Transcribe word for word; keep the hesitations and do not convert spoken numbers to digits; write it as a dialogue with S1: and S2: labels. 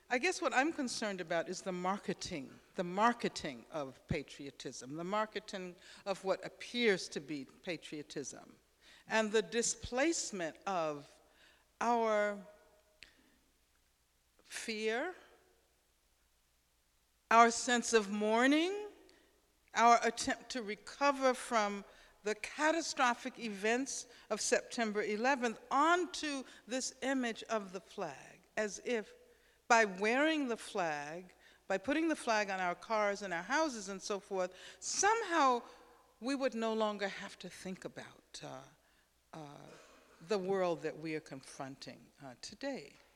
S1: I guess what I'm concerned about is the marketing, the marketing of patriotism, the marketing of what appears to be patriotism, and the displacement of our fear, our sense of mourning, our attempt to recover from the catastrophic events of September eleventh onto this image of the flag, as if by wearing the flag, by putting the flag on our cars and our houses and so forth, somehow we would no longer have to think about uh, uh, the world that we are confronting uh, today.